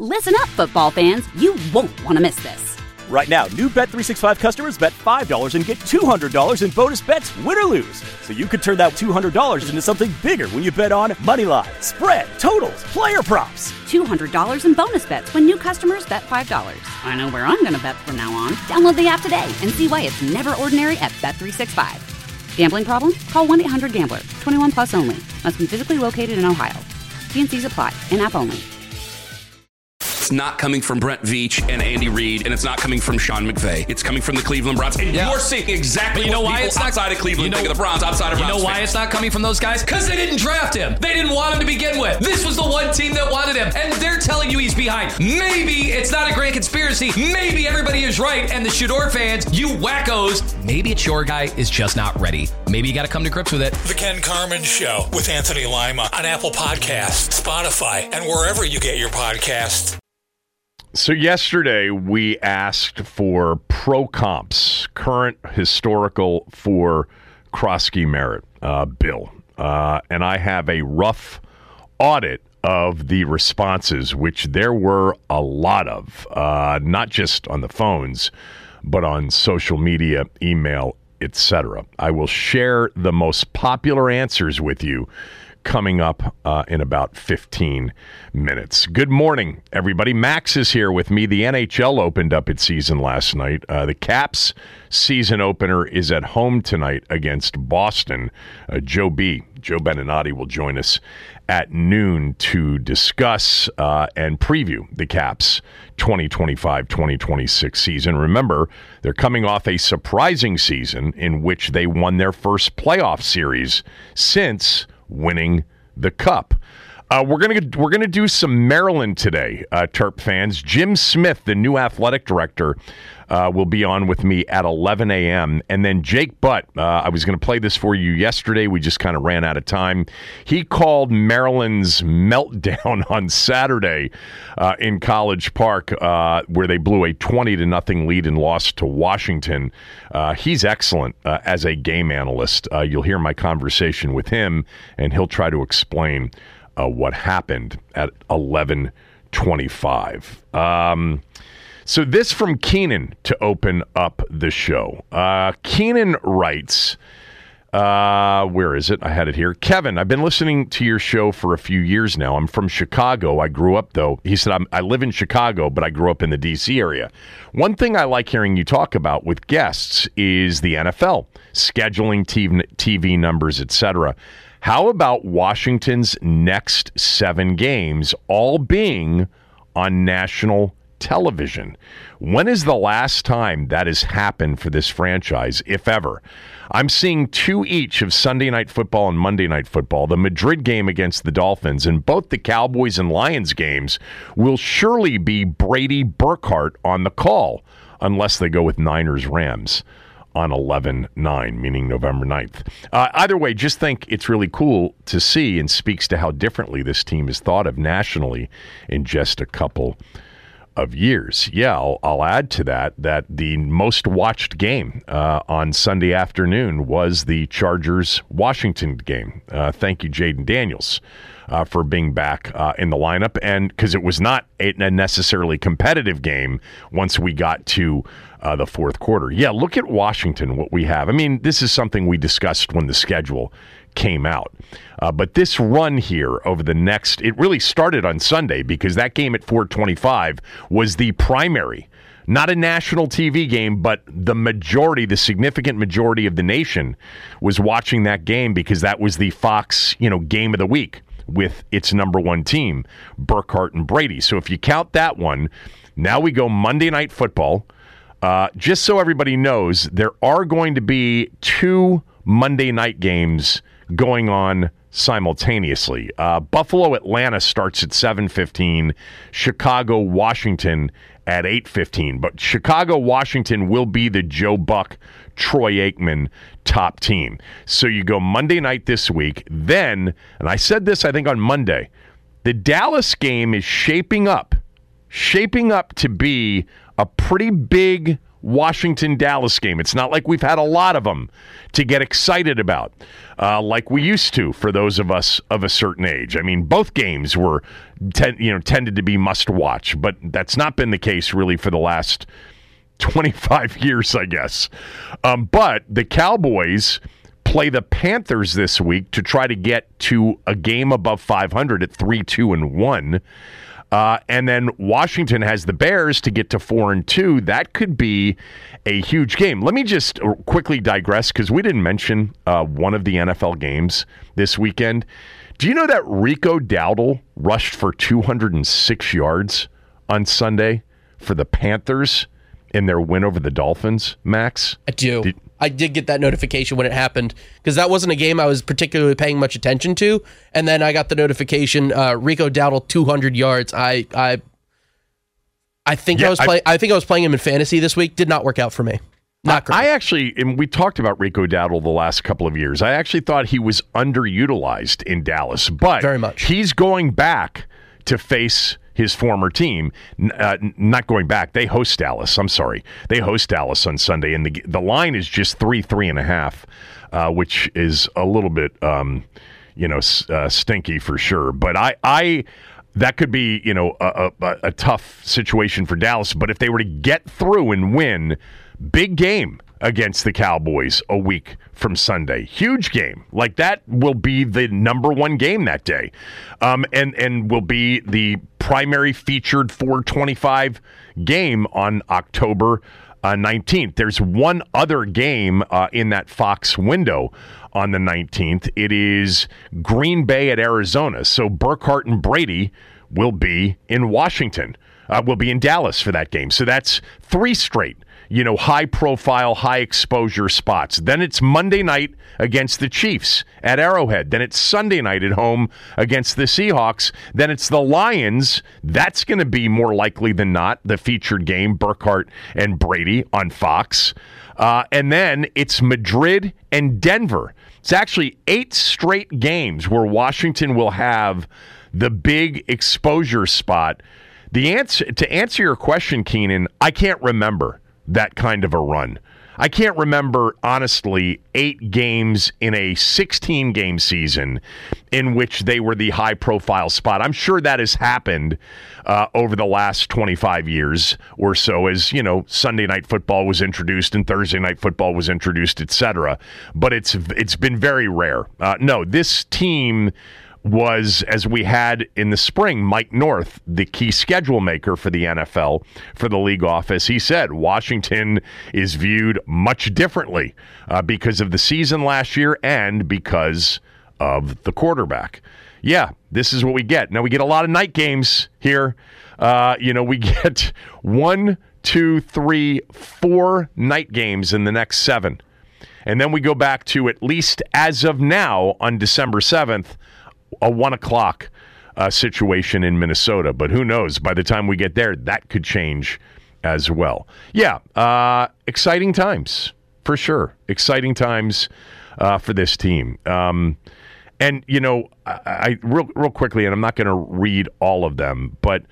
Listen up, football fans. You won't want to miss this. Right now, new Bet365 customers bet $5 and get $200 in bonus bets, win or lose. So you could turn that $200 into something bigger when you bet on money line, spread, totals, player props. $200 in bonus bets when new customers bet $5. I know where I'm going to bet from now on. Download the app today and see why it's never ordinary at Bet365. Gambling problem? Call 1-800-GAMBLER. 21 plus only. Must be physically located in Ohio. T&Cs apply. In-app only. It's not coming from Brent Veach and Andy Reid, and it's not coming from Sean McVay. It's coming from the Cleveland Browns. And you're seeing exactly what people outside of Cleveland think of the Browns, outside of Browns. You know why it's not coming from those guys? Because they didn't draft him. They didn't want him to begin with. This was the one team that wanted him, and they're telling you he's behind. Maybe it's not a grand conspiracy. Maybe everybody is right, and the Shador fans, you wackos, maybe it's your guy is just not ready. Maybe you got to come to grips with it. The Ken Carman Show with Anthony Lima on Apple Podcasts, Spotify, and wherever you get your podcasts. So yesterday we asked for pro comps, current historical for Krosky Merritt, Bill. And I have a rough audit of the responses, which there were a lot of, not just on the phones, but on social media, email, etc. I will share the most popular answers with you coming up in about 15 minutes. Good morning, everybody. Max is here with me. The NHL opened up its season last night. The Caps season opener is at home tonight against Boston. Joe Beninati will join us at noon to discuss and preview the Caps 2025-2026 season. Remember, they're coming off a surprising season in which they won their first playoff series since winning the Cup. We're gonna do some Maryland today, Terp fans. Jim Smith, the new athletic director, will be on with me at 11 a.m. And then Jake Butt, I was going to play this for you yesterday. We just kind of ran out of time. He called Maryland's meltdown on Saturday in College Park, where they blew a 20-0 lead and lost to Washington. He's excellent as a game analyst. You'll hear my conversation with him, and he'll try to explain what happened at 11:25. So this from Keenan to open up the show. Keenan writes, where is it? I had it here. Kevin, I've been listening to your show for a few years now. I'm from Chicago. I grew up, though. He said, I live in Chicago, but I grew up in the D.C. area. One thing I like hearing you talk about with guests is the NFL, scheduling TV numbers, etc. How about Washington's next 7 games all being on national television? When is the last time that has happened for this franchise, if ever? I'm seeing 2 each of Sunday Night Football and Monday Night Football. The Madrid game against the Dolphins and both the Cowboys and Lions games will surely be Brady Burkhardt on the call, unless they go with Niners-Rams on 11/9, meaning November 9th. Either way, just think it's really cool to see and speaks to how differently this team is thought of nationally in just a couple of years. Yeah, I'll add to that the most watched game on Sunday afternoon was the Chargers-Washington game. Thank you, Jaden Daniels, for being back in the lineup, and because it was not a necessarily competitive game once we got to the fourth quarter. Yeah, look at Washington, what we have. I mean, this is something we discussed when the schedule came out. But this run here over the next, it really started on Sunday because that game at 4:25 was the primary, not a national TV game, but the significant majority of the nation was watching that game because that was the Fox, game of the week with its number one team, Burkhardt and Brady. So if you count that one, now we go Monday Night Football. Just so everybody knows, there are going to be 2 Monday night games going on simultaneously. Buffalo-Atlanta starts at 7:15, Chicago-Washington at 8:15. But Chicago-Washington will be the Joe Buck, Troy Aikman top team. So you go Monday night this week. Then, and I said this, I think, on Monday, the Dallas game is shaping up to be a pretty big Washington-Dallas game. It's not like we've had a lot of them to get excited about like we used to for those of us of a certain age. I mean, both games were tended to be must-watch, but that's not been the case really for the last 25 years, I guess. But the Cowboys play the Panthers this week to try to get to a game above 500 at 3-2-1. And then Washington has the Bears to get to 4-2. That could be a huge game. Let me just quickly digress because we didn't mention one of the NFL games this weekend. Do you know that Rico Dowdle rushed for 206 yards on Sunday for the Panthers in their win over the Dolphins, Max? I do. I did get that notification when it happened because that wasn't a game I was particularly paying much attention to. And then I got the notification, Rico Dowdle 200 yards. I think I was playing him in fantasy this week. Did not work out for me. Not great. I actually, and we talked about Rico Dowdle the last couple of years. I actually thought he was underutilized in Dallas, but very much. He's going back to face his former team. Not going back. They host Dallas. I'm sorry. They host Dallas on Sunday, and the line is just 3.5, which is a little bit, stinky for sure. But I that could be, a tough situation for Dallas. But if they were to get through and win, big game against the Cowboys a week from Sunday. Huge game. Like, that will be the number one game that day. And will be the primary featured 425 game on October 19th. There's one other game in that Fox window on the 19th. It is Green Bay at Arizona. So Burkhardt and Brady will be in Washington. Will be in Dallas for that game. So that's 3 straight, high-profile, high-exposure spots. Then it's Monday night against the Chiefs at Arrowhead. Then it's Sunday night at home against the Seahawks. Then it's the Lions. That's going to be more likely than not the featured game, Burkhardt and Brady on Fox. And then it's Madrid and Denver. It's actually 8 straight games where Washington will have the big exposure spot. To answer your question, Keenan, I can't remember that kind of a run. I can't remember, honestly, 8 games in a 16-game season in which they were the high-profile spot. I'm sure that has happened over the last 25 years or so as, Sunday Night Football was introduced and Thursday Night Football was introduced, etc. But it's been very rare. No, this team was, as we had in the spring, Mike North, the key schedule maker for the NFL, for the league office. He said Washington is viewed much differently because of the season last year and because of the quarterback. Yeah, this is what we get. Now, we get a lot of night games here. We get 1, 2, 3, 4 night games in the next 7. And then we go back to, at least as of now, on December 7th, a 1 o'clock situation in Minnesota. But who knows? By the time we get there, that could change as well. Yeah, exciting times, for sure. Exciting times for this team. And, I real quickly, and I'm not going to read all of them, but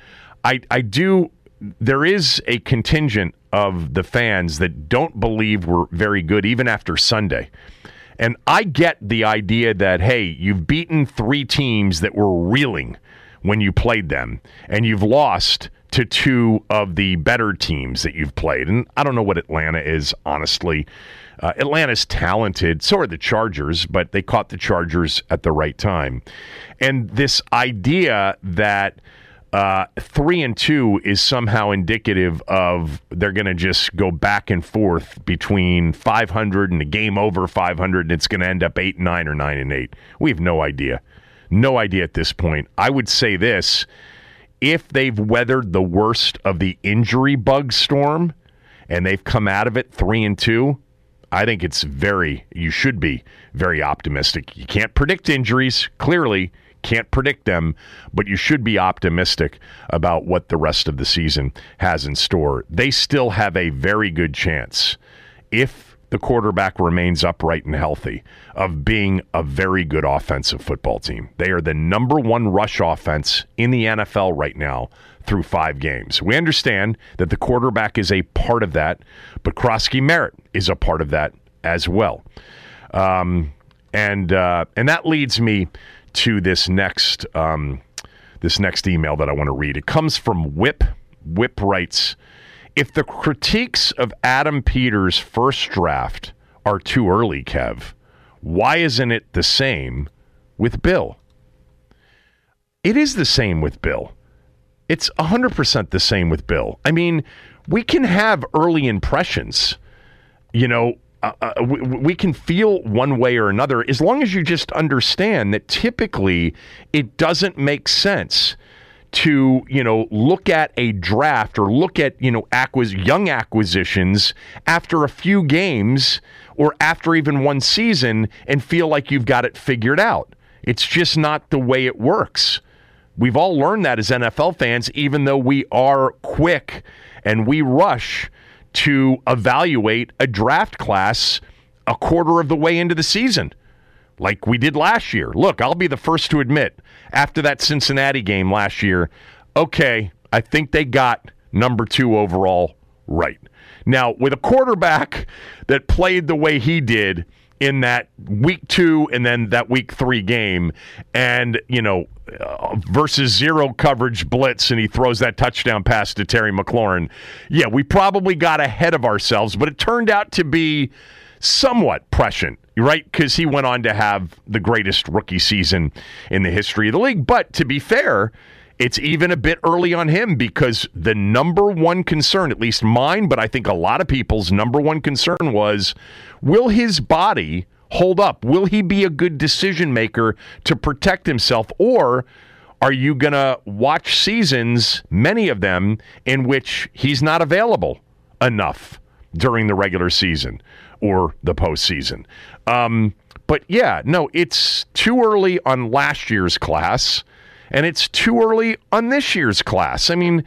there is a contingent of the fans that don't believe we're very good even after Sunday. And I get the idea that, hey, you've beaten 3 teams that were reeling when you played them, and you've lost to 2 of the better teams that you've played. And I don't know what Atlanta is, honestly. Atlanta's talented. So are the Chargers, but they caught the Chargers at the right time. And this idea that 3-2 is somehow indicative of they're going to just go back and forth between 500 and a game over 500, and it's going to end up 8-9 or 9-8. We have no idea. No idea at this point. I would say this: if they've weathered the worst of the injury bug storm and they've come out of it 3-2, I think you should be very optimistic. You can't predict injuries, clearly. Can't predict them, but you should be optimistic about what the rest of the season has in store. They still have a very good chance, if the quarterback remains upright and healthy, of being a very good offensive football team. They are the number 1 rush offense in the NFL right now, through 5 games. We understand that the quarterback is a part of that, but Kroski Merritt is a part of that as well. And that leads me to this next email that I want to read. It comes from Whip. Whip writes, if the critiques of Adam Peters' first draft are too early, Kev, why isn't it the same with Bill? It is the same with Bill. It's 100% the same with Bill. I mean, we can have early impressions. You know, we can feel one way or another as long as you just understand that typically it doesn't make sense to, you know, look at a draft or look at, you know, young acquisitions after a few games or after even one season and feel like you've got it figured out. It's just not the way it works. We've all learned that as NFL fans, even though we are quick and we rush to evaluate a draft class a quarter of the way into the season, like we did last year. Look, I'll be the first to admit, after that Cincinnati game last year, okay, I think they got number 2 overall right. Now, with a quarterback that played the way he did in that week 2 and then that week 3 game, and, you know, versus zero coverage blitz, and he throws that touchdown pass to Terry McLaurin. Yeah, we probably got ahead of ourselves, but it turned out to be somewhat prescient, right? Because he went on to have the greatest rookie season in the history of the league. But to be fair, it's even a bit early on him because the number one concern, at least mine, but I think a lot of people's number one concern was, will his body hold up? Will he be a good decision maker to protect himself? Or are you going to watch seasons, many of them, in which he's not available enough during the regular season or the postseason? But yeah, no, it's too early on last year's class, and it's too early on this year's class. I mean,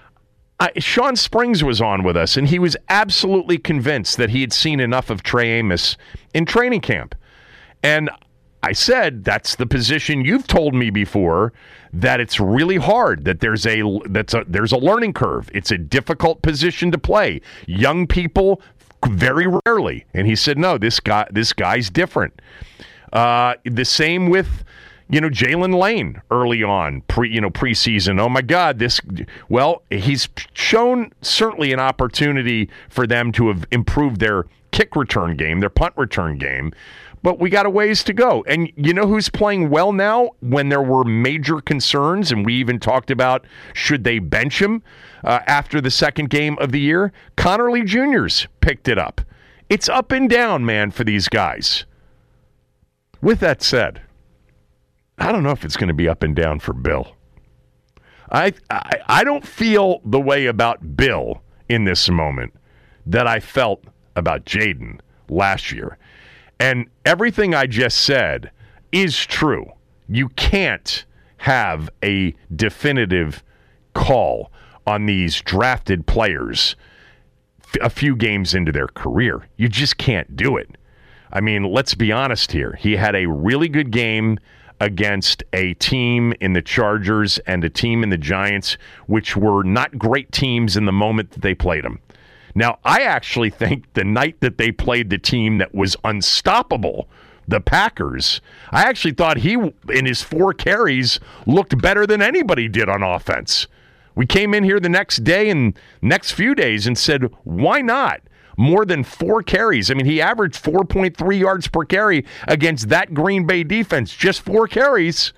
Sean Springs was on with us, and he was absolutely convinced that he had seen enough of Trey Amos in training camp. And I said, that's the position you've told me before, that it's really hard, that there's a learning curve. It's a difficult position to play. Young people, very rarely. And he said, no, this guy's different. The same with, you know, Jalen Lane early on, preseason. Oh my God, he's shown certainly an opportunity for them to have improved their kick return game, their punt return game, but we got a ways to go. And you know who's playing well now when there were major concerns, and we even talked about should they bench him after the second game of the year? Connerly Jr.'s picked it up. It's up and down, man, for these guys. With that said, I don't know if it's going to be up and down for Bill. I don't feel the way about Bill in this moment that I felt about Jaden last year. And everything I just said is true. You can't have a definitive call on these drafted players a few games into their career. You just can't do it. I mean, let's be honest here. He had a really good game against a team in the Chargers and a team in the Giants, which were not great teams in the moment that they played them. Now, I actually think the night that they played the team that was unstoppable, the Packers, I actually thought he, in his 4 carries, looked better than anybody did on offense. We came in here the next day and next few days and said, why not? More than 4 carries. I mean, he averaged 4.3 yards per carry against that Green Bay defense. Just 4 carries.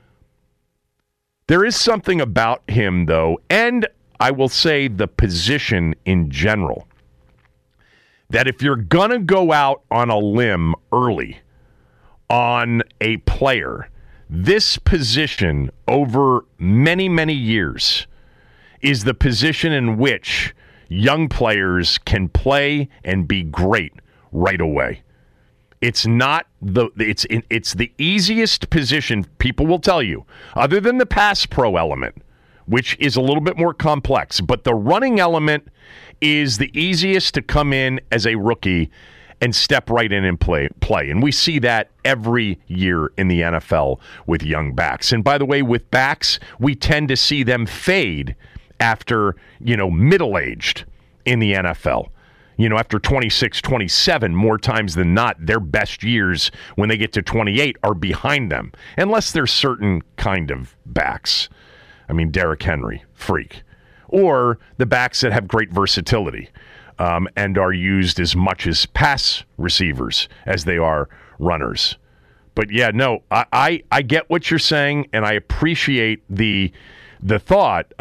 There is something about him, though, and I will say the position in general, that if you're going to go out on a limb early on a player, this position over many, many years is the position in which young players can play and be great right away. It's not it's the easiest position, people will tell you, other than the pass pro element, which is a little bit more complex. But the running element is the easiest to come in as a rookie and step right in and play. And we see that every year in the NFL with young backs. And by the way, with backs, we tend to see them fade after, middle-aged in the NFL. After 26, 27, more times than not, their best years when they get to 28 are behind them, unless they're certain kind of backs. I mean, Derrick Henry, freak. Or the backs that have great versatility and are used as much as pass receivers as they are runners. But yeah, no, I get what you're saying, and I appreciate the thought,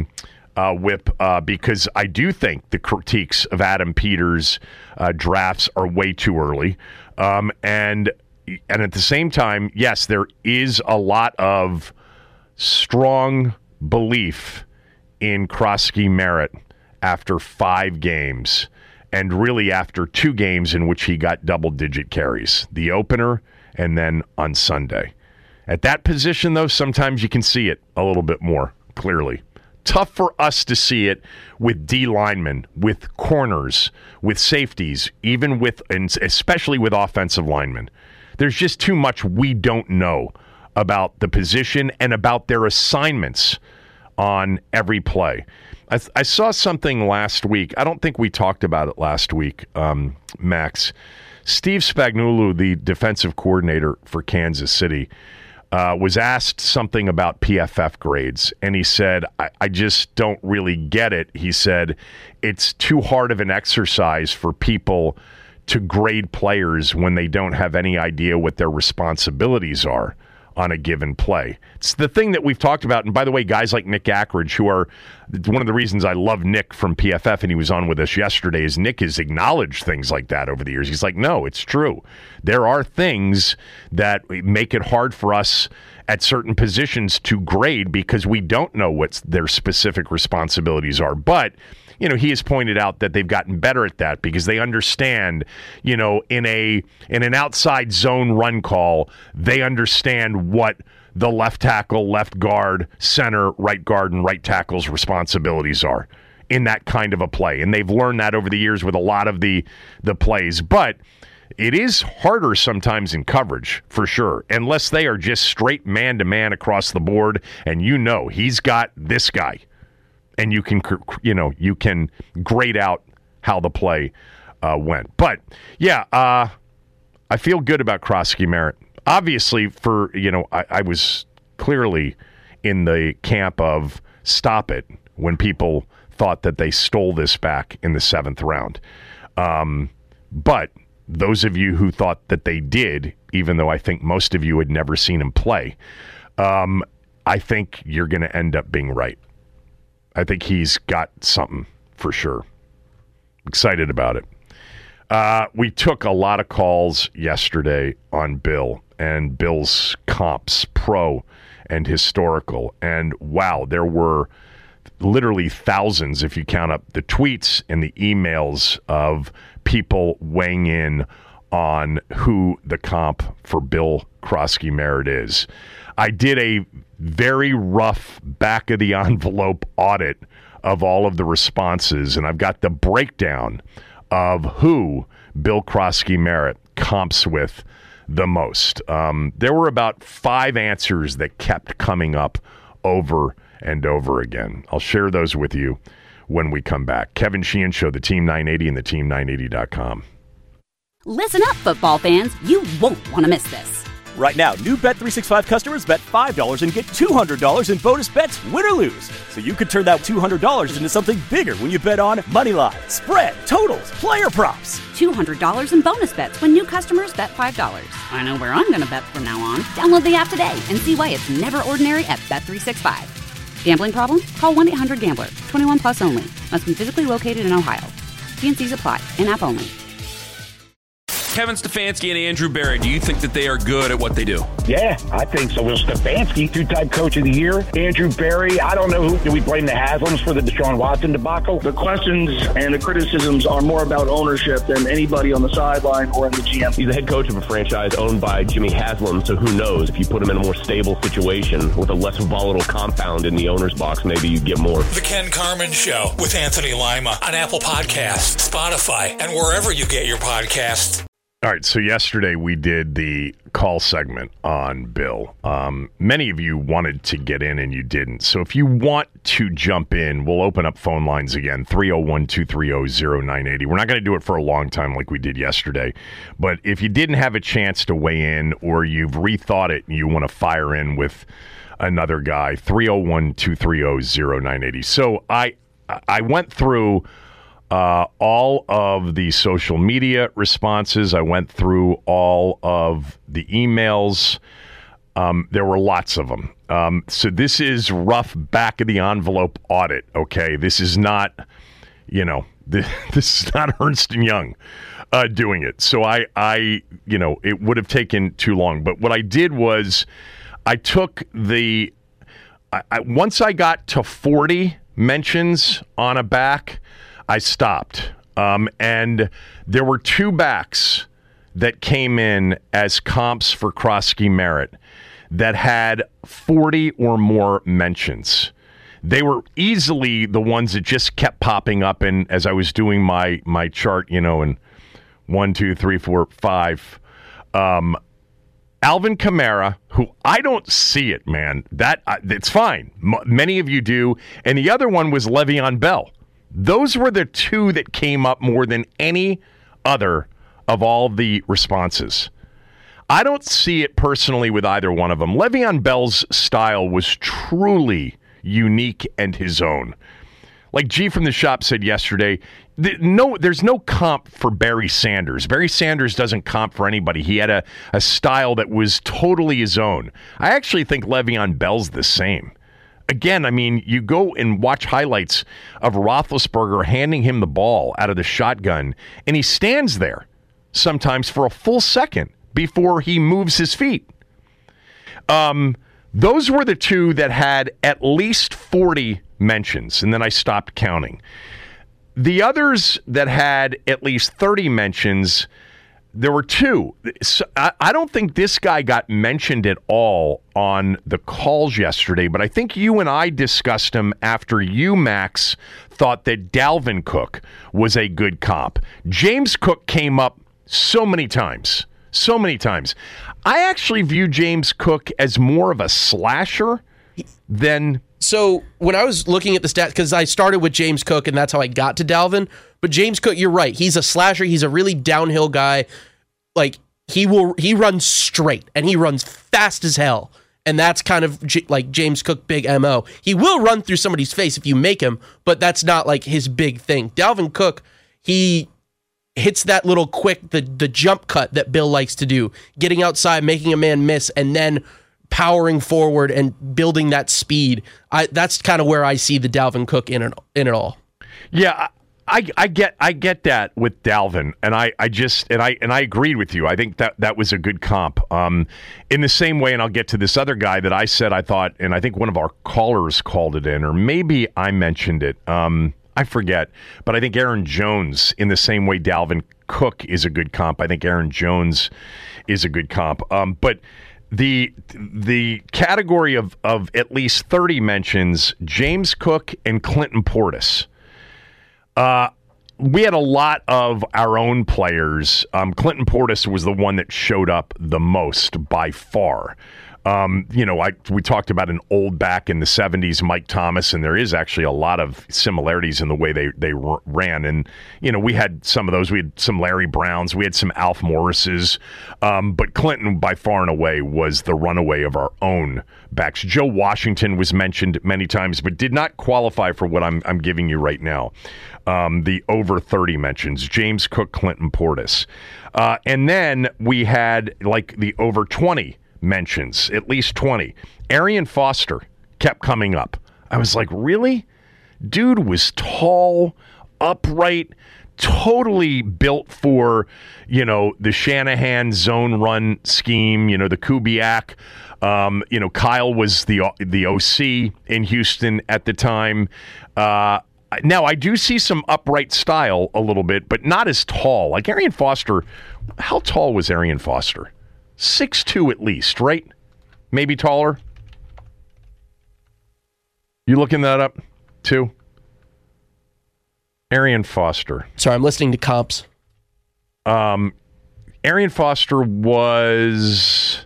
Whip, because I do think the critiques of Adam Peters' drafts are way too early. And at the same time, yes, there is a lot of strong belief in Krosky Merritt after 5 games, and really after 2 games in which he got double-digit carries, the opener and then on Sunday. At that position, though, sometimes you can see it a little bit more clearly. Tough for us to see it with D linemen, with corners, with safeties, even with, and especially with offensive linemen. There's just too much we don't know about the position and about their assignments on every play. I saw something last week. I don't think we talked about it last week, Max. Steve Spagnuolo, the defensive coordinator for Kansas City, was asked something about PFF grades, and he said, I just don't really get it. He said, it's too hard of an exercise for people to grade players when they don't have any idea what their responsibilities are on a given play. It's the thing that we've talked about, and by the way, guys like Nick Ackridge, who are one of the reasons I love Nick from PFF, and he was on with us yesterday, is Nick has acknowledged things like that over the years. He's like, no, it's true. There are things that make it hard for us at certain positions to grade because we don't know what their specific responsibilities are. But he has pointed out that they've gotten better at that because they understand, in an outside zone run call, they understand what the left tackle, left guard, center, right guard, and right tackle's responsibilities are in that kind of a play. And they've learned that over the years with a lot of the plays. But it is harder sometimes in coverage, for sure, unless they are just straight man-to-man across the board, and he's got this guy. And you can grade out how the play went. But, yeah, I feel good about Krosky Merritt. Obviously, I was clearly in the camp of stop it when people thought that they stole this back in the 7th round. But those of you who thought that they did, even though I think most of you had never seen him play, I think you're going to end up being right. I think he's got something for sure. Excited about it. We took a lot of calls yesterday on Bill and Bill's comps, pro and historical. And wow, there were literally thousands, if you count up the tweets and the emails of people weighing in on who the comp for Bill Krosky Merritt is. I did a very rough back-of-the-envelope audit of all of the responses, and I've got the breakdown of who Bill Krosky Merritt comps with the most. There were about 5 answers that kept coming up over and over again. I'll share those with you when we come back. Kevin Sheehan Show, the Team 980 and the Team980.com. Listen up, football fans. You won't want to miss this. Right now, new Bet365 customers bet $5 and get $200 in bonus bets, win or lose. So you could turn that $200 into something bigger when you bet on moneyline, spread, totals, player props. $200 in bonus bets when new customers bet $5. I know where I'm going to bet from now on. Download the app today and see why it's never ordinary at Bet365. Gambling problem? Call 1-800-GAMBLER. 21 plus only. Must be physically located in Ohio. T&Cs apply. In-app only. Kevin Stefanski and Andrew Berry, do you think that they are good at what they do? Yeah, I think so. Will Stefanski, two-time coach of the year. Andrew Berry, I don't know who. Do we blame the Haslams for the Deshaun Watson debacle? The questions and the criticisms are more about ownership than anybody on the sideline or in the GM. He's the head coach of a franchise owned by Jimmy Haslam, so who knows? If you put him in a more stable situation with a less volatile compound in the owner's box, maybe you get more. The Ken Carman Show with Anthony Lima on Apple Podcasts, Spotify, and wherever you get your podcasts. All right, so yesterday we did the call segment on Bill. Many of you wanted to get in and you didn't. So if you want to jump in, we'll open up phone lines again, 301-230-0980. We're not going to do it for a long time like we did yesterday. But if you didn't have a chance to weigh in or you've rethought it and you want to fire in with another guy, 301-230-0980. So I went through all of the social media responses. I went through all of the emails. There were lots of them. So this is rough back of the envelope audit. Okay. This is not, this is not Ernst & Young doing it. So I it would have taken too long. But what I did was I took once I got to 40 mentions on a back, I stopped. And there were two backs that came in as comps for Kroski Merritt that had 40 or more mentions. They were easily the ones that just kept popping up. And as I was doing my chart, and 1, 2, 3, 4, 5, Alvin Kamara, who I don't see it, man. It's fine. Many of you do. And the other one was Le'Veon Bell. Those were the two that came up more than any other of all the responses. I don't see it personally with either one of them. Le'Veon Bell's style was truly unique and his own. Like G from the shop said yesterday, there's no comp for Barry Sanders. Barry Sanders doesn't comp for anybody. He had a style that was totally his own. I actually think Le'Veon Bell's the same. Again, I mean, you go and watch highlights of Roethlisberger handing him the ball out of the shotgun, and he stands there sometimes for a full second before he moves his feet. Those were the two that had at least 40 mentions, and then I stopped counting. The others that had at least 30 mentions, there were two. So I don't think this guy got mentioned at all on the calls yesterday, but I think you and I discussed him after you, Max, thought that Dalvin Cook was a good comp. James Cook came up so many times. I actually view James Cook as more of a slasher than... So when I was looking at the stats, because I started with James Cook and that's how I got to Dalvin, but James Cook, you're right. He's a slasher. He's a really downhill guy. Like he runs straight and he runs fast as hell. And that's kind of like James Cook big MO. He will run through somebody's face if you make him, but that's not like his big thing. Dalvin Cook, he hits that little quick, the jump cut that Bill likes to do, getting outside, making a man miss, and then powering forward and building that speed. That's kind of where I see the Dalvin Cook in it all. Yeah, I get that with Dalvin, and I agreed with you. I think that was a good comp. In the same way, and I'll get to this other guy that I said I thought, and I think one of our callers called it in, or maybe I mentioned it. I forget, but I think Aaron Jones, in the same way Dalvin Cook is a good comp, I think Aaron Jones is a good comp. But the category of at least 30 mentions, James Cook and Clinton Portis. We had a lot of our own players. Clinton Portis was the one that showed up the most by far. We talked about an old back in the 70s, Mike Thomas, and there is actually a lot of similarities in the way they ran. And, we had some of those. We had some Larry Browns. We had some Alf Morrises. But Clinton, by far and away, was the runaway of our own backs. Joe Washington was mentioned many times, but did not qualify for what I'm giving you right now. The over 30 mentions, James Cook, Clinton Portis. And then we had like the over 20 mentions, at least 20. Arian Foster kept coming up. I was like, really? Dude was tall, upright, totally built for, the Shanahan zone run scheme, the Kubiak. Kyle was the OC in Houston at the time. Now, I do see some upright style a little bit, but not as tall. Like Arian Foster, how tall was Arian Foster? 6'2" at least, right? Maybe taller? You looking that up, too? Arian Foster. Sorry, I'm listening to comps. Arian Foster was...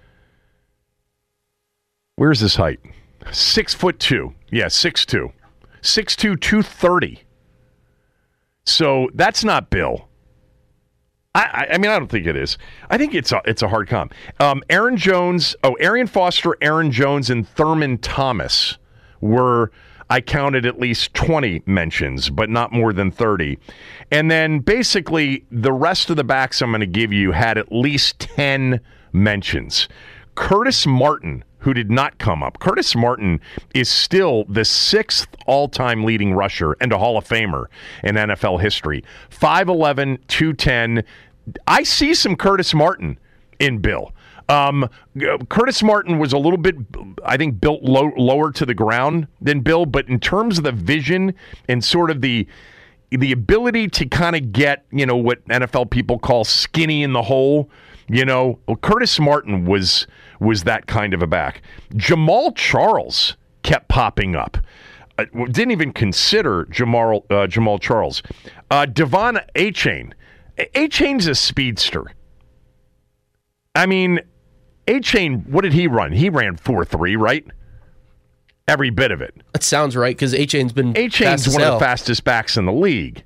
Where's his height? 6'2". Yeah, 6'2". 6'2", 230. So that's not Bill. I mean, I don't think it is. I think it's a hard comp. Arian Foster, Aaron Jones, and Thurman Thomas were, I counted at least 20 mentions, but not more than 30. And then basically the rest of the backs I'm going to give you had at least 10 mentions. Curtis Martin, who did not come up. Curtis Martin is still the 6th all-time leading rusher and a Hall of Famer in NFL history. 5'11", 210. I see some Curtis Martin in Bill. Curtis Martin was a little bit, I think, built lower to the ground than Bill, but in terms of the vision and sort of the ability to kind of get, what NFL people call skinny in the hole, Curtis Martin was that kind of a back. Jamal Charles kept popping up. Didn't even consider Jamal Charles. Devon Achane. Achane's a speedster. I mean, Achane, what did he run? He ran 4.3, right? Every bit of it. That sounds right, because Achane's one of the fastest backs in the league.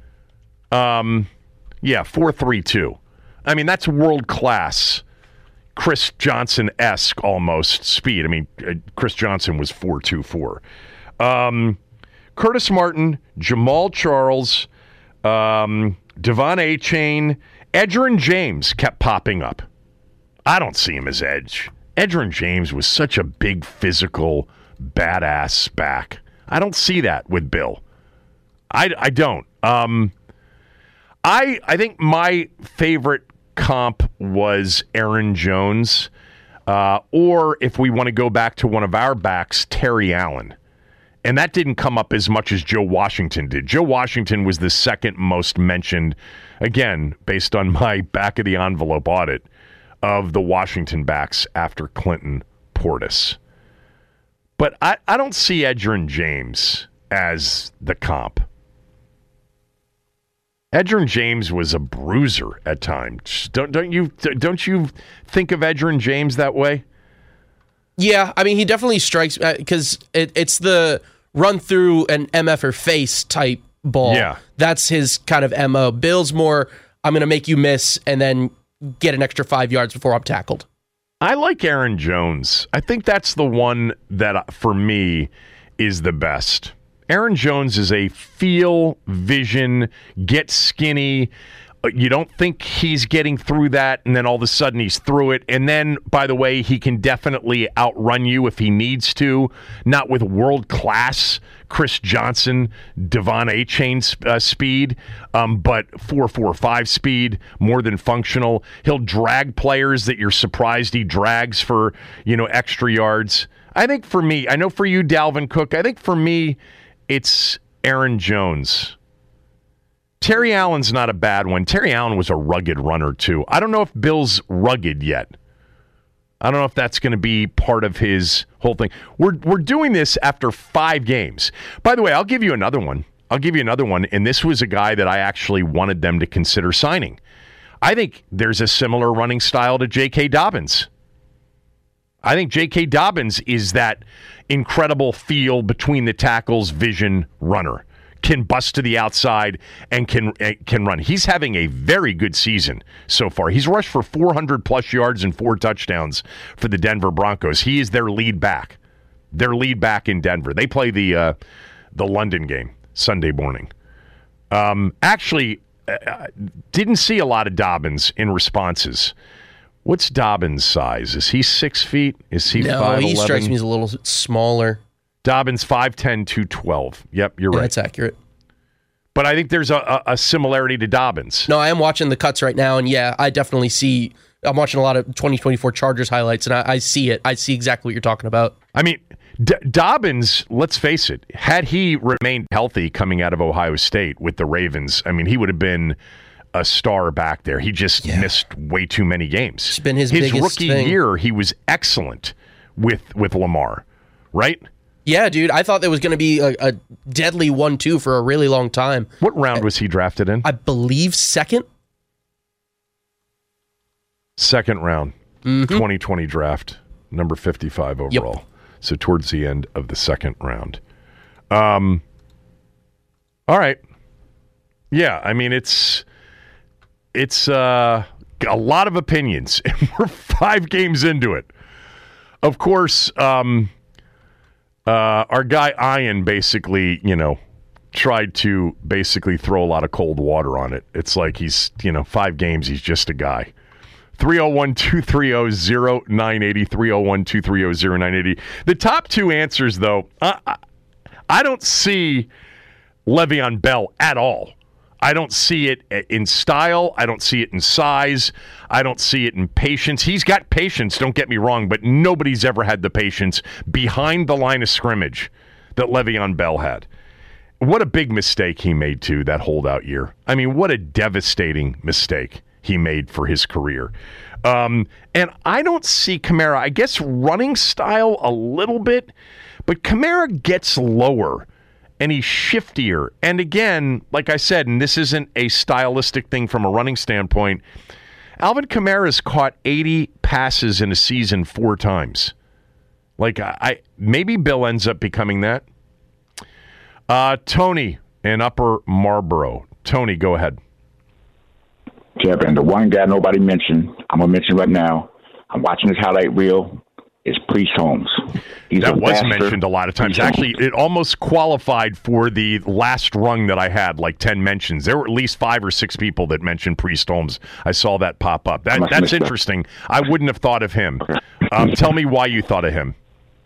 4.32. I mean, that's world-class, Chris Johnson-esque almost speed. I mean, Chris Johnson was 4.24. Curtis Martin, Jamal Charles, Devon Achane, Edgerrin James kept popping up. I don't see him as edge. Edgerrin James was such a big, physical, badass back. I don't see that with Bill. I don't. I think my favorite comp was Aaron Jones, or if we want to go back to one of our backs, Terry Allen. And that didn't come up as much as Joe Washington did. Joe Washington was the second most mentioned, again, based on my back-of-the-envelope audit of the Washington backs after Clinton Portis. But I don't see Edgerrin James as the comp. Edgerrin James was a bruiser at times. Don't you think of Edgerrin James that way? Yeah, I mean, he definitely strikes, because it's the run through an MF or face type ball. Yeah. That's his kind of MO. Bill's more, I'm going to make you miss and then get an extra 5 yards before I'm tackled. I like Aaron Jones. I think that's the one that, for me, is the best. Aaron Jones is a feel, vision, get skinny. You don't think he's getting through that, and then all of a sudden he's through it. And then, by the way, he can definitely outrun you if he needs to. Not with world-class Chris Johnson, Devon Achane speed, but 4.45 speed, more than functional. He'll drag players that you're surprised he drags for, extra yards. I think for me, I know for you, Dalvin Cook, I think for me, it's Aaron Jones. Terry Allen's not a bad one. Terry Allen was a rugged runner, too. I don't know if Bill's rugged yet. I don't know if that's going to be part of his whole thing. We're doing this after 5 games. By the way, I'll give you another one. And this was a guy that I actually wanted them to consider signing. I think there's a similar running style to J.K. Dobbins. I think J.K. Dobbins is that incredible feel between the tackles vision runner. Can bust to the outside and can run. He's having a very good season so far. He's rushed for 400-plus yards and 4 touchdowns for the Denver Broncos. He is their lead back. Their lead back in Denver. They play the London game Sunday morning. Actually, didn't see a lot of Dobbins in responses. What's Dobbins' size? Is he 6 feet? Is he 5'11"? No, he strikes me as a little smaller. Dobbins, 5'10", 212. Yep, you're right. That's accurate. But I think there's a similarity to Dobbins. No, I am watching the cuts right now, and yeah, I definitely see. I'm watching a lot of 2024 Chargers highlights, and I see it. I see exactly what you're talking about. I mean, Dobbins, let's face it, had he remained healthy coming out of Ohio State with the Ravens, I mean, he would have been a star back there. He just missed way too many games. It's been his biggest rookie thing. year, he was excellent with Lamar, right? Yeah, dude. I thought there was going to be a deadly 1-2 for a really long time. What round was he drafted in? I believe second. Second round, 2020 draft, number 55 overall. Yep. So towards the end of the second round. All right. Yeah, I mean, it's a lot of opinions, and we're 5 games into it. Of course, our guy Ian basically, tried to basically throw a lot of cold water on it. It's like he's, 5 games, he's just a guy. 301-230-0980, 301-230-0980. The top 2 answers, though, I don't see Le'Veon Bell at all. I don't see it in style. I don't see it in size. I don't see it in patience. He's got patience, don't get me wrong, but nobody's ever had the patience behind the line of scrimmage that Le'Veon Bell had. What a big mistake he made, too, that holdout year. I mean, what a devastating mistake he made for his career. And I don't see Kamara, I guess running style a little bit, but Kamara gets lower and he's shiftier. And again, like I said, and this isn't a stylistic thing from a running standpoint, Alvin Kamara's caught 80 passes in a season 4 times. Like, maybe Bill ends up becoming that. Tony in Upper Marlboro. Tony, go ahead. Kevin, the one guy nobody mentioned, I'm going to mention right now. I'm watching this highlight reel. It's Priest Holmes. That was mentioned a lot of times. Actually, it almost qualified for the last rung that I had, like 10 mentions. There were at least 5 or 6 people that mentioned Priest Holmes. I saw that pop up. That's interesting. I wouldn't have thought of him. Tell me why you thought of him.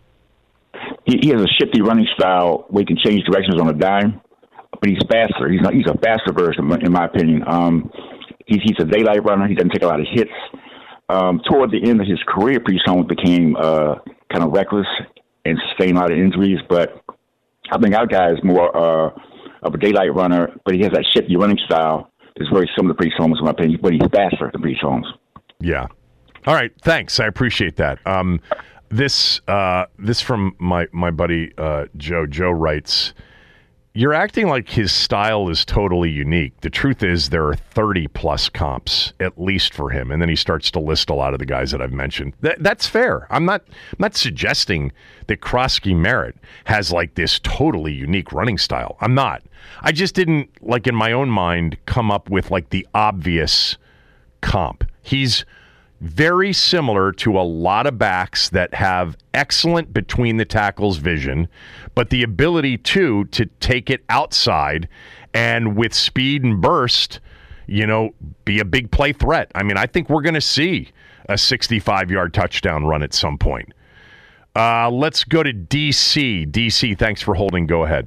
He has a shifty running style where he can change directions on a dime, but he's faster. He's a faster version, in my opinion. He's a daylight runner. He doesn't take a lot of hits. Toward the end of his career, Priest Holmes became kind of reckless and sustained a lot of injuries. But I think our guy is more of a daylight runner, but he has that shifty running style that's very similar to Priest Holmes, in my opinion, but he's faster than Priest Holmes. Yeah. All right. Thanks. I appreciate that. This from my buddy Joe. Joe writes, "You're acting like his style is totally unique. The truth is there are 30-plus comps, at least for him." And then he starts to list a lot of the guys that I've mentioned. That's fair. I'm not suggesting that Krosky Merritt has like this totally unique running style. I'm not. I just didn't, like in my own mind, come up with like the obvious comp. He's very similar to a lot of backs that have excellent between the tackles vision, but the ability to take it outside and with speed and burst, be a big play threat. I mean, I think we're going to see a 65-yard touchdown run at some point. Let's go to DC. DC, thanks for holding. Go ahead.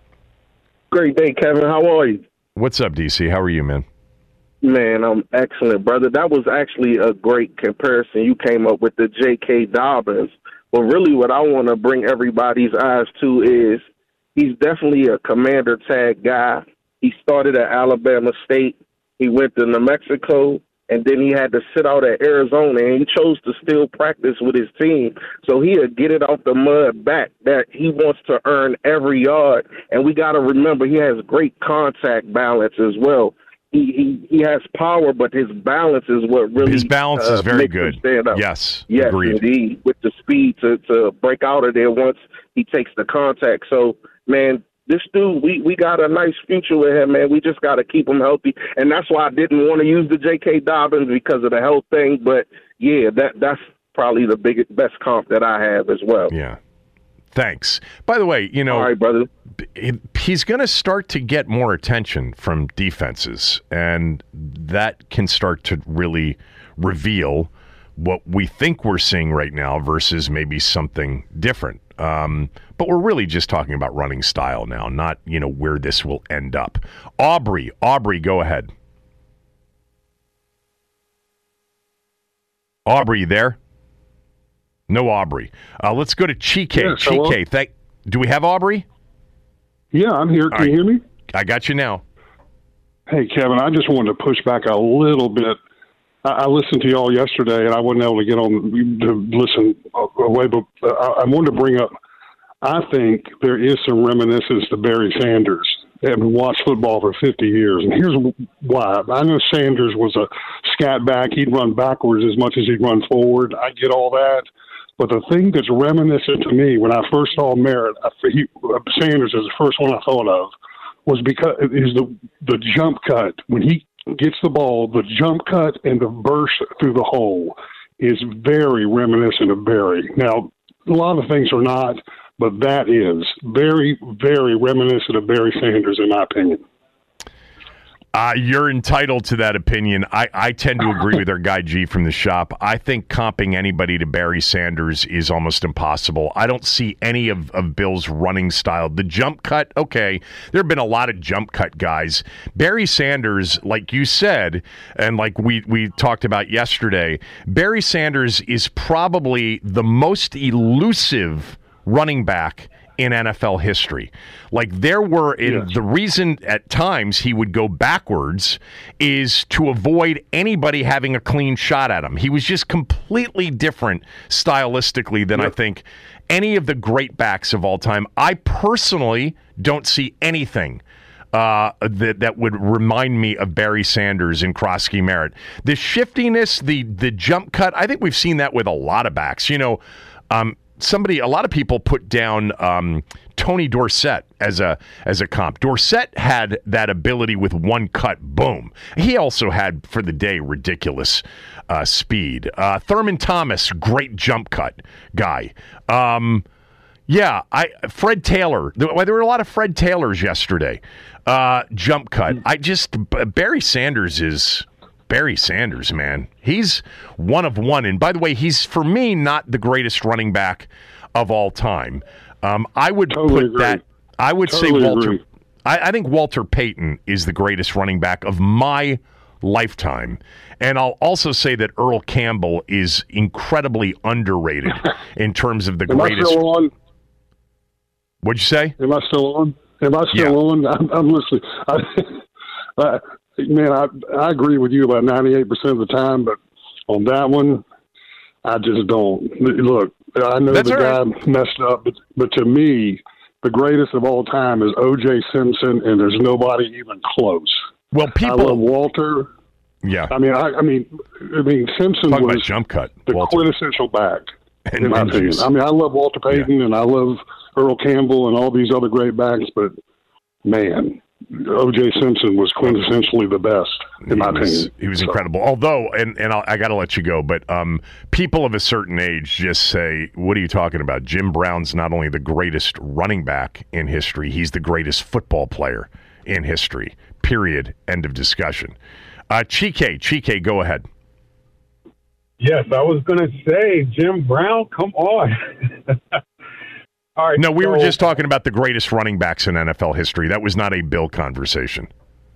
Great day, Kevin. How are you? What's up, DC? How are you, man? Man, I'm excellent, brother. That was actually a great comparison you came up with, the J.K. Dobbins. But really what I want to bring everybody's eyes to is he's definitely a commander tag guy. He started at Alabama State. He went to New Mexico, and then he had to sit out at Arizona, and he chose to still practice with his team. So he'll get it off the mud back that he wants to earn every yard. And we got to remember he has great contact balance as well. He has power, but his balance is what really his balance is very good. Stand up. Yes, agreed. Indeed, with the speed to break out of there once he takes the contact. So, man, this dude, we got a nice future with him, man. We just got to keep him healthy, and that's why I didn't want to use the J.K. Dobbins because of the health thing. But yeah, that's probably the best comp that I have as well. Yeah. Thanks. By the way, all right, brother. He's going to start to get more attention from defenses, and that can start to really reveal what we think we're seeing right now versus maybe something different. But we're really just talking about running style now, not, where this will end up. Aubrey, go ahead. Aubrey, you there? No Aubrey. Let's go to Chike. Yes, Chike, do we have Aubrey? Yeah, I'm here. Can you hear me? I got you now. Hey, Kevin, I just wanted to push back a little bit. I listened to y'all yesterday, and I wasn't able to get on to listen away, but I wanted to bring up, I think there is some reminiscence to Barry Sanders. I've watched football for 50 years, and here's why. I know Sanders was a scat back. He'd run backwards as much as he'd run forward. I get all that. But the thing that's reminiscent to me when I first saw Merritt, Sanders is the first one I thought of, was because the jump cut. When he gets the ball, the jump cut and the burst through the hole is very reminiscent of Barry. Now, a lot of things are not, but that is very, very reminiscent of Barry Sanders, in my opinion. You're entitled to that opinion. I tend to agree with our guy G from the shop. I think comping anybody to Barry Sanders is almost impossible. I don't see any of Bill's running style. The jump cut, okay, there have been a lot of jump cut guys. Barry Sanders, like you said, and like we talked about yesterday, Barry Sanders is probably the most elusive running back in NFL history. Like the reason at times he would go backwards is to avoid anybody having a clean shot at him. He was just completely different stylistically than I think any of the great backs of all time. I personally don't see anything that would remind me of Barry Sanders and Krosky Merritt. The shiftiness, the jump cut, I think we've seen that with a lot of backs. A lot of people put down Tony Dorsett as a comp. Dorsett had that ability with one cut, boom. He also had, for the day, ridiculous speed. Thurman Thomas, great jump cut guy. Fred Taylor. There were a lot of Fred Taylors yesterday. Jump cut. Barry Sanders is Barry Sanders, man. He's one of one. And by the way, he's, for me, not the greatest running back of all time. I would say Walter. I think Walter Payton is the greatest running back of my lifetime. And I'll also say that Earl Campbell is incredibly underrated in terms of the greatest. Am I still on? What'd you say? Am I still on? On? I'm listening. Man, I agree with you about 98% of the time, but on that one, I just don't. Look, I know the guy messed up, but to me, the greatest of all time is O.J. Simpson, and there's nobody even close. Well, I love Walter. Yeah. I mean, Simpson Talk was about jump cut. The Walter. quintessential back, in my opinion. I mean, I love Walter Payton, and I love Earl Campbell and all these other great backs, but, man, O.J. Simpson was quintessentially the best, in my opinion. He was incredible. Although, and I got to let you go, but people of a certain age just say, what are you talking about? Jim Brown's not only the greatest running back in history, he's the greatest football player in history. Period. End of discussion. Chike, go ahead. Yes, I was going to say, Jim Brown, come on. All right, no, we were just talking about the greatest running backs in NFL history. That was not a Bill conversation.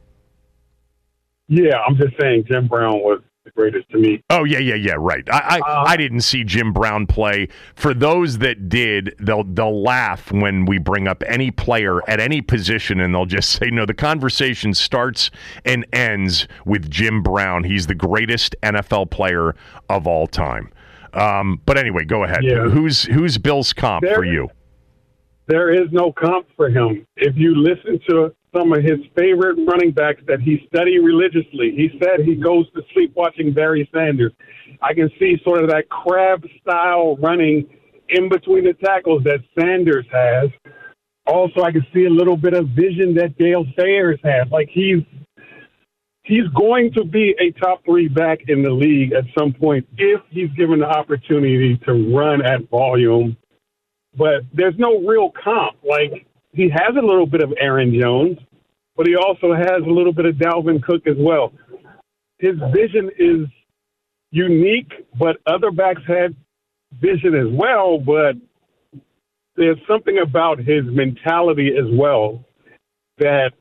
Yeah, I'm just saying Jim Brown was the greatest to me. Oh, yeah, right. I didn't see Jim Brown play. For those that did, they'll laugh when we bring up any player at any position, and they'll just say, no, the conversation starts and ends with Jim Brown. He's the greatest NFL player of all time. But anyway, go ahead. Yeah. Who's Bill's comp for you? There is no comp for him. If you listen to some of his favorite running backs that he studied religiously, he said he goes to sleep watching Barry Sanders. I can see sort of that crab-style running in between the tackles that Sanders has. Also, I can see a little bit of vision that Dale Sayers has. Like, he's going to be a top 3 back in the league at some point if he's given the opportunity to run at volume. But there's no real comp. Like, he has a little bit of Aaron Jones, but he also has a little bit of Dalvin Cook as well. His vision is unique, but other backs had vision as well, but there's something about his mentality as well that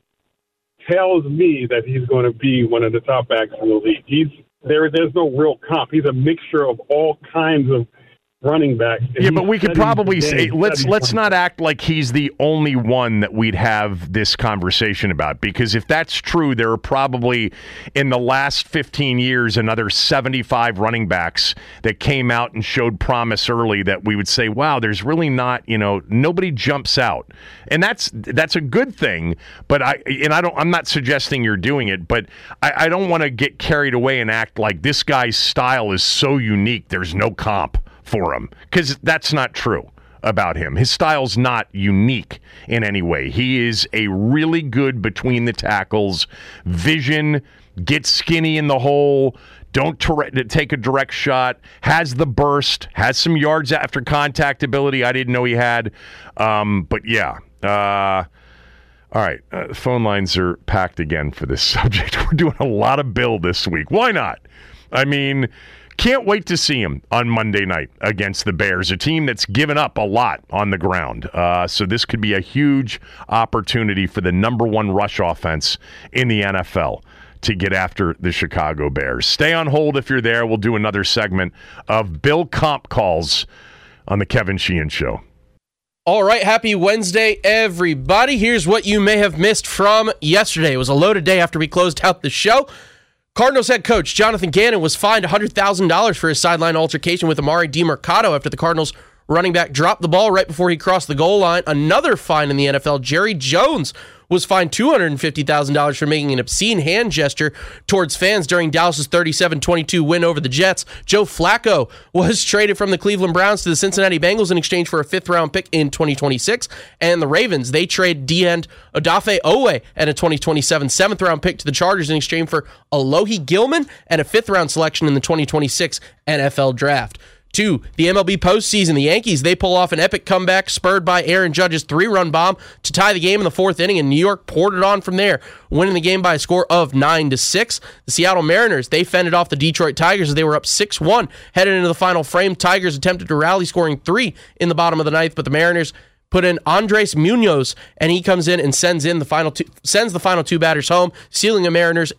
tells me that he's going to be one of the top backs in the league. There's no real comp. He's a mixture of all kinds of running backs. Yeah, but we could probably say let's not act like he's the only one that we'd have this conversation about, because if that's true, there are probably in the last 15 years another 75 running backs that came out and showed promise early that we would say, wow, there's really not, nobody jumps out. And that's a good thing, but I'm not suggesting you're doing it, but I don't want to get carried away and act like this guy's style is so unique there's no comp for him, because that's not true about him. His style's not unique in any way. He is a really good between the tackles, vision, get skinny in the hole, don't take a direct shot, has the burst, has some yards after contact ability I didn't know he had. But yeah. All right. Phone lines are packed again for this subject. We're doing a lot of Bill this week. Why not? I mean, can't wait to see him on Monday night against the Bears, a team that's given up a lot on the ground. So this could be a huge opportunity for the number one rush offense in the NFL to get after the Chicago Bears. Stay on hold if you're there. We'll do another segment of Bill Comp calls on the Kevin Sheehan Show. All right, happy Wednesday, everybody. Here's what you may have missed from yesterday. It was a loaded day after we closed out the show. Cardinals head coach Jonathan Gannon was fined $100,000 for his sideline altercation with Amari DiMercato after the Cardinals running back dropped the ball right before he crossed the goal line. Another fine in the NFL, Jerry Jones was fined $250,000 for making an obscene hand gesture towards fans during Dallas's 37-22 win over the Jets. Joe Flacco was traded from the Cleveland Browns to the Cincinnati Bengals in exchange for a fifth-round pick in 2026. And the Ravens, they trade D-end Odafe Owe and a 2027 seventh-round pick to the Chargers in exchange for Alohi Gilman and a fifth-round selection in the 2026 NFL Draft. 2, the MLB postseason, the Yankees, they pull off an epic comeback spurred by Aaron Judge's 3-run bomb to tie the game in the fourth inning, and New York poured it on from there, winning the game by a score of 9-6. The Seattle Mariners, they fended off the Detroit Tigers as they were up 6-1. Headed into the final frame, Tigers attempted to rally, scoring 3 in the bottom of the ninth, but the Mariners put in Andres Munoz, and he comes in and sends the final two batters home, sealing the Mariners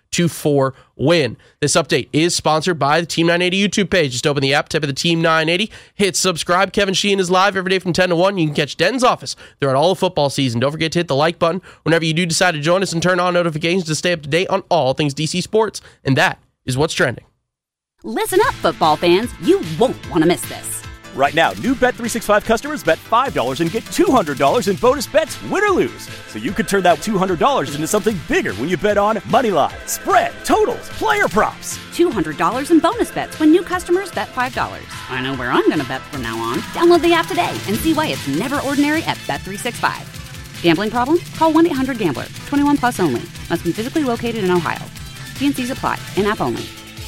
8-4 win. This update is sponsored by the Team 980 YouTube page. Just open the app, type of the Team 980, hit subscribe. Kevin Sheehan is live every day from 10 to 1. You can catch Den's office throughout all of football season. Don't forget to hit the like button whenever you do decide to join us and turn on notifications to stay up to date on all things DC sports. And that is what's trending. Listen up, football fans. You won't want to miss this. Right now, new Bet365 customers bet $5 and get $200 in bonus bets, win or lose. So you could turn that $200 into something bigger when you bet on Moneyline, spread, totals, player props. $200 in bonus bets when new customers bet $5. I know where I'm going to bet from now on. Download the app today and see why it's never ordinary at Bet365. Gambling problem? Call 1-800-GAMBLER. 21 plus only. Must be physically located in Ohio. T&Cs apply. In-app only.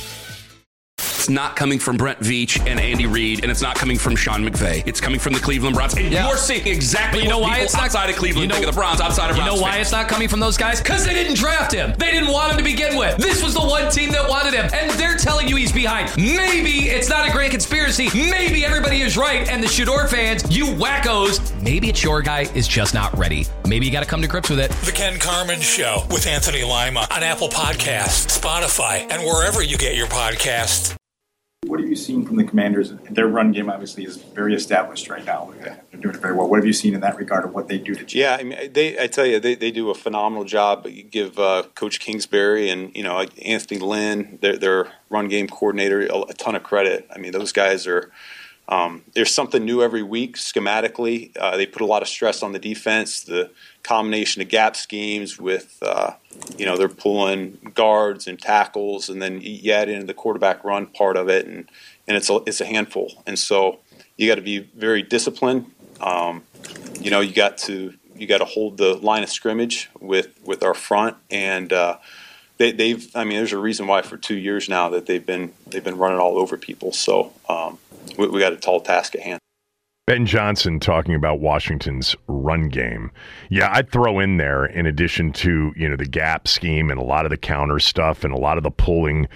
It's not coming from Brent Veach and Andy Reid, and it's not coming from Sean McVay. It's coming from the Cleveland Browns. And you're seeing exactly what people outside of Cleveland think of the Browns, outside of Browns. You know why it's not coming from those guys? Because they didn't draft him. They didn't want him to begin with. This was the one team that wanted him, and they're telling you he's behind. Maybe it's not a grand conspiracy. Maybe everybody is right, and the Shador fans, you wackos, maybe it's your guy is just not ready. Maybe you got to come to grips with it. The Ken Carman Show with Anthony Lima on Apple Podcasts, Spotify, and wherever you get your podcasts. What have you seen from the Commanders? Their run game obviously is very established right now. They're doing it very well. What have you seen in that regard of what they do to teams? Yeah, I mean, I tell you, they do a phenomenal job. You give Coach Kingsbury and Anthony Lynn, their run game coordinator, a ton of credit. I mean, those guys are. There's something new every week schematically. They put a lot of stress on the defense. The combination of gap schemes with, they're pulling guards and tackles, and then you add in the quarterback run part of it, and it's a handful. And so you got to be very disciplined. You got to hold the line of scrimmage with our front, and there's a reason why for 2 years now that they've been running all over people. So we got a tall task at hand. Ben Johnson talking about Washington's run game. Yeah, I'd throw in there, in addition to the gap scheme and a lot of the counter stuff and a lot of the pulling,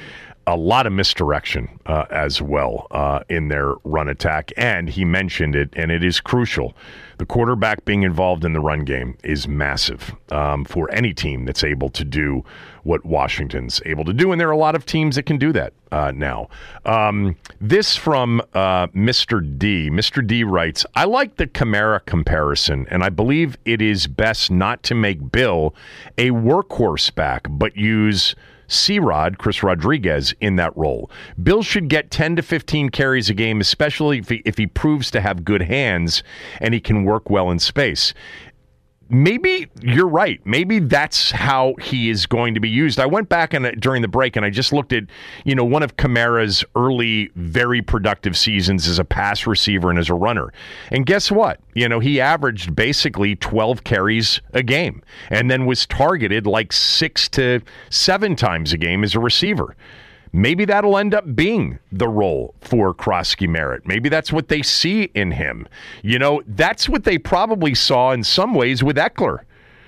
a lot of misdirection as well in their run attack. And he mentioned it, and it is crucial. The quarterback being involved in the run game is massive for any team that's able to do what Washington's able to do. And there are a lot of teams that can do that now. This from Mr. D. Mr. D writes, I like the Kamara comparison, and I believe it is best not to make Bill a workhorse back, but use C-Rod, Chris Rodriguez, in that role. Bill should get 10 to 15 carries a game, especially if he proves to have good hands and he can work well in space. Maybe you're right. Maybe that's how he is going to be used. I went back during the break and I just looked at, one of Kamara's early, very productive seasons as a pass receiver and as a runner. And guess what? He averaged basically 12 carries a game and then was targeted like 6 to 7 times a game as a receiver. Maybe that'll end up being the role for Krosky Merritt. Maybe that's what they see in him. That's what they probably saw in some ways with Eckler.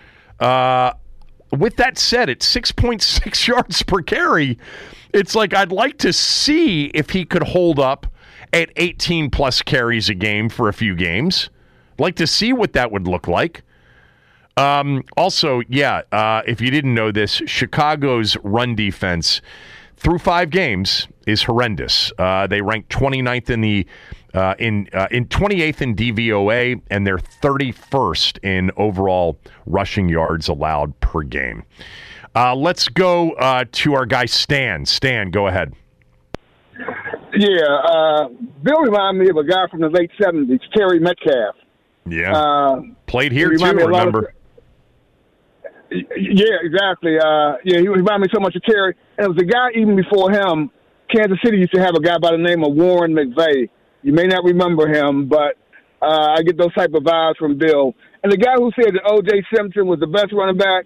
With that said, at 6.6 yards per carry, it's like I'd like to see if he could hold up at 18-plus carries a game for a few games. I'd like to see what that would look like. Also, if you didn't know this, Chicago's run defense through 5 games is horrendous. They rank 29th in 28th in DVOA, and they're 31st in overall rushing yards allowed per game. Let's go to our guy Stan. Stan, go ahead. Yeah, Bill reminded me of a guy from the late 70s, Terry Metcalf. Yeah, played here too, remember? Yeah, exactly. He reminded me so much of Terry. And it was a guy even before him. Kansas City used to have a guy by the name of Warren McVay. You may not remember him, but I get those type of vibes from Bill. And the guy who said that O.J. Simpson was the best running back,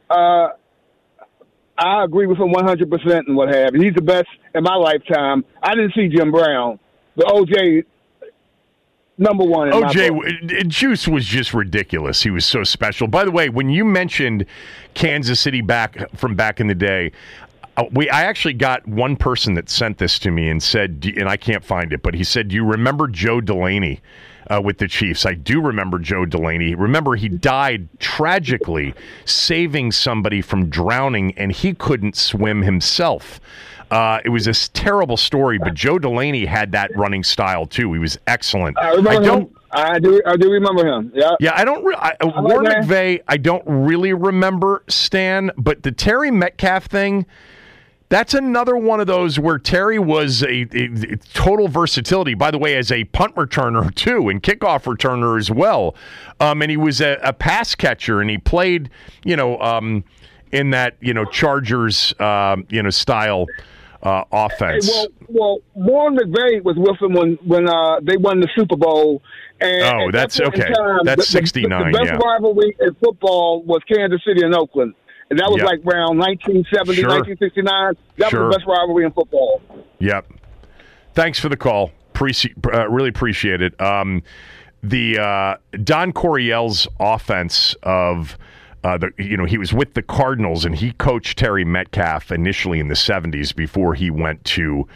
I agree with him 100% and what have you. He's the best in my lifetime. I didn't see Jim Brown, but O.J., number one. OJ, Juice was just ridiculous. He was so special. By the way, when you mentioned Kansas City back in the day, I actually got one person that sent this to me and said, and I can't find it, but he said, do you remember Joe Delaney with the Chiefs? I do remember Joe Delaney. Remember, he died tragically saving somebody from drowning, and he couldn't swim himself. It was a terrible story, but Joe Delaney had that running style too. He was excellent. I do remember him. Yeah. Warren McVay, I don't really remember, Stan, but the Terry Metcalf thing, that's another one of those where Terry was a total versatility, by the way, as a punt returner too, and kickoff returner as well. And he was a pass catcher, and he played, in that, Chargers, style offense. Well, Warren McVay was with him when they won the Super Bowl. And that's okay. That's 69. The best rivalry in football was Kansas City and Oakland, and that was like around 1970, 1969. That was the best rivalry in football. Yep. Thanks for the call. Really appreciate it. The Don Coryell's offense of. He was with the Cardinals, and he coached Terry Metcalf initially in the 70s before he went to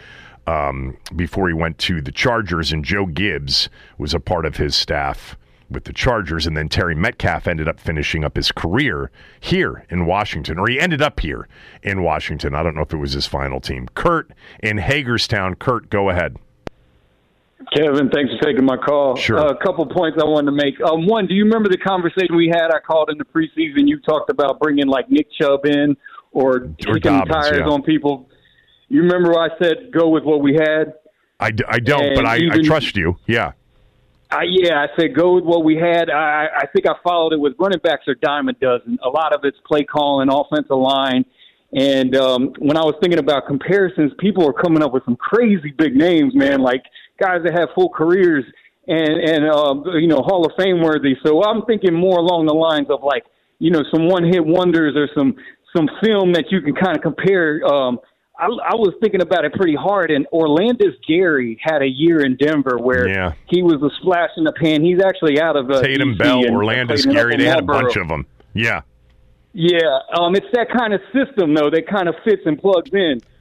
the Chargers, and Joe Gibbs was a part of his staff with the Chargers, and then Terry Metcalf ended up finishing up his career here in Washington, or he ended up here in Washington. I don't know if it was his final team. Kurt in Hagerstown. Kurt, go ahead. Kevin, thanks for taking my call. Sure. A couple points I wanted to make. One, do you remember the conversation we had? I called in the preseason. You talked about bringing like Nick Chubb in or kicking tires on people. You remember I said go with what we had? I don't, but I trust you. Yeah. I said go with what we had. I think I followed it with running backs are dime a dozen. A lot of it's play calling, offensive line. And when I was thinking about comparisons, people are coming up with some crazy big names, man, like guys that have full careers and Hall of Fame worthy. So I'm thinking more along the lines of like, some one-hit wonders or some film that you can kind of compare. I was thinking about it pretty hard, and Orlandis Gary had a year in Denver where he was a splash in the pan. He's actually out of Tatum DC Bell, Orlandis Gary. They had a bunch of them. Yeah. Yeah, it's that kind of system, though, that kind of fits and plugs in.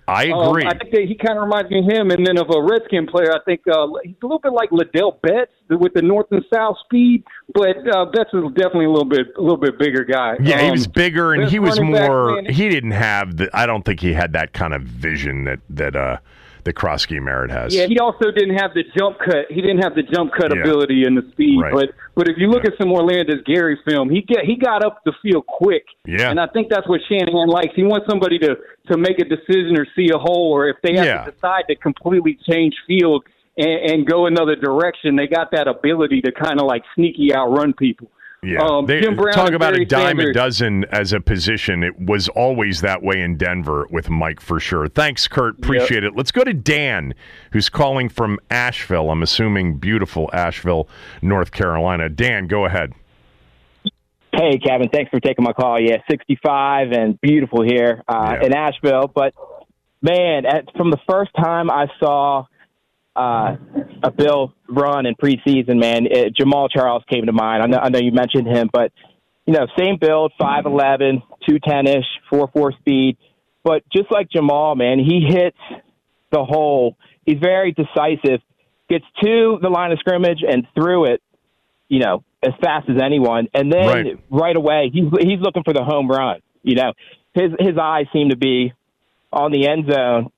I agree. I think that he kind of reminds me of him, and then of a Redskin player. I think he's a little bit like Liddell Betts with the north and south speed, but Betts is definitely a little bit bigger guy. Yeah, he was bigger, and he was more. Back, he didn't have. I don't think he had that kind of vision that Krosky Merritt has. Yeah, he also didn't have the jump cut. He didn't have the jump cut ability and the speed. Right. But if you look at some Orlando's Gary film, he got up the field quick. Yeah. And I think that's what Shanahan likes. He wants somebody to make a decision or see a hole, or if they have to decide to completely change field and go another direction, they got that ability to kind of like sneaky outrun people. Yeah, Jim Brown talk about a dime Sanders. a dozen as a position. It was always that way in Denver with Mike for sure. Thanks, Kurt. Appreciate it. Let's go to Dan, who's calling from Asheville. I'm assuming beautiful Asheville, North Carolina. Dan, go ahead. Hey, Kevin. Thanks for taking my call. Yeah, 65 and beautiful here in Asheville. But, man, from the first time I saw a Bill run in preseason, man, Jamal Charles came to mind. I know you mentioned him, but, same build, 5'11", 210-ish, 4.4 speed. But just like Jamal, man, he hits the hole. He's very decisive, gets to the line of scrimmage and through it, as fast as anyone. And then right away, he's looking for the home run. His eyes seem to be on the end zone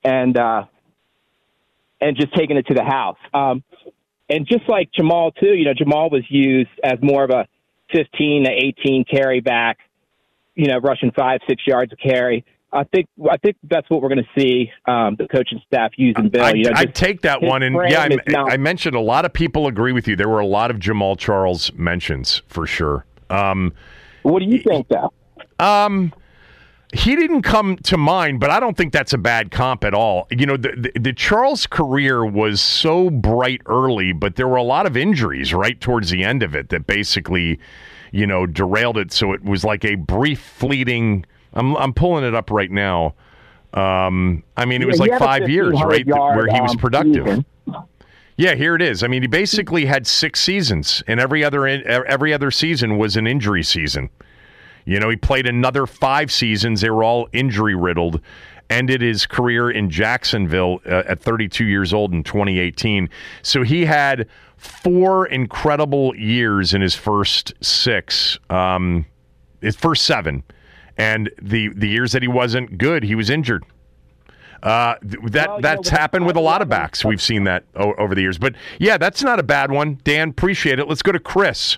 and just taking it to the house. And just like Jamal, too, Jamal was used as more of a 15 to 18 carry back, rushing 5-6 yards of carry. I think that's what we're going to see the coaching staff using Bill. I take that one, and I mentioned a lot of people agree with you. There were a lot of Jamal Charles mentions for sure. What do you think, though? He didn't come to mind, but I don't think that's a bad comp at all. The Charles career was so bright early, but there were a lot of injuries right towards the end of it that basically, derailed it. So it was like a brief, fleeting. I'm pulling it up right now. It was like 5 years, right, where he was productive. Season. Yeah, here it is. He basically had 6 seasons, and every other season was an injury season. He played another 5 seasons. They were all injury-riddled. Ended his career in Jacksonville at 32 years old in 2018. So he had 4 incredible years in his first 6, his first 7. And the years that he wasn't good, he was injured. That's happened with a lot of backs. We've seen that over the years. But, yeah, that's not a bad one. Dan, appreciate it. Let's go to Chris.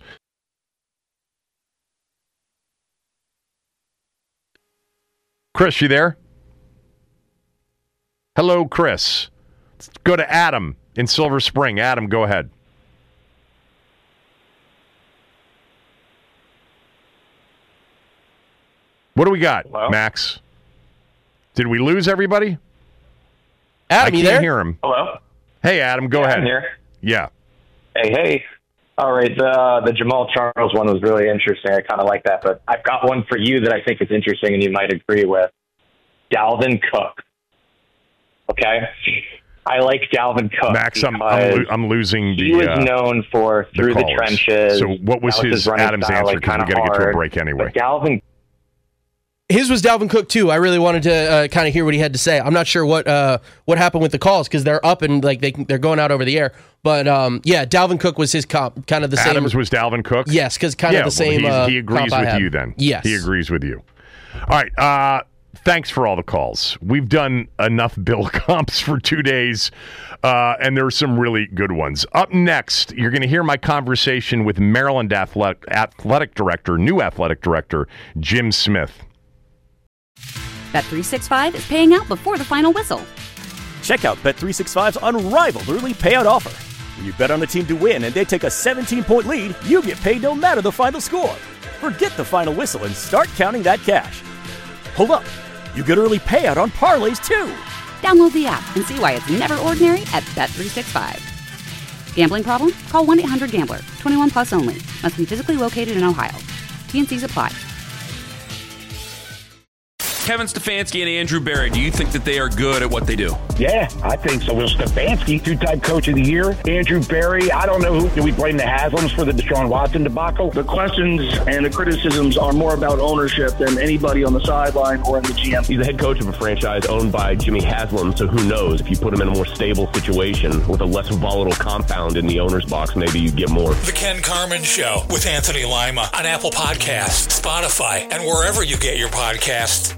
Chris, you there? Hello, Chris. Let's go to Adam in Silver Spring. Adam, go ahead. What do we got, Max? Did we lose everybody? Adam, I can't hear him. Hello? Hey, Adam, go ahead. I'm here. Yeah. Hey. All right, the Jamal Charles one was really interesting. I kind of like that, but I've got one for you that I think is interesting and you might agree with. Dalvin Cook. Okay? I like Dalvin Cook. Max, I'm losing the... He was known for through the trenches. So what was his Adam's answer? Because we got to get to a break anyway. But Dalvin... His was Dalvin Cook, too. I really wanted to kind of hear what he had to say. I'm not sure what happened with the calls because they're up and they're going out over the air. But, Dalvin Cook was his comp, kind of the same. Adams was Dalvin Cook? Yes, because kind of the same he agrees with you then. Yes. He agrees with you. All right. Thanks for all the calls. We've done enough Bill comps for 2 days, and there are some really good ones. Up next, you're going to hear my conversation with Maryland new athletic director, Jim Smith. Bet365 is paying out before the final whistle. Check out Bet365's unrivaled early payout offer. When you bet on a team to win and they take a 17-point lead, you get paid no matter the final score. Forget the final whistle and start counting that cash. Hold up. You get early payout on parlays, too. Download the app and see why it's never ordinary at Bet365. Gambling problem? Call 1-800-GAMBLER. 21 plus only. Must be physically located in Ohio. T&Cs apply. Kevin Stefanski and Andrew Berry, do you think that they are good at what they do? Yeah, I think so. Will Stefanski, two-time coach of the year. Andrew Berry, I don't know who. Do we blame the Haslams for the Deshaun Watson debacle? The questions and the criticisms are more about ownership than anybody on the sideline or in the GM. He's the head coach of a franchise owned by Jimmy Haslam, so who knows? If you put him in a more stable situation with a less volatile compound in the owner's box, maybe you get more. The Ken Carman Show with Anthony Lima on Apple Podcasts, Spotify, and wherever you get your podcasts.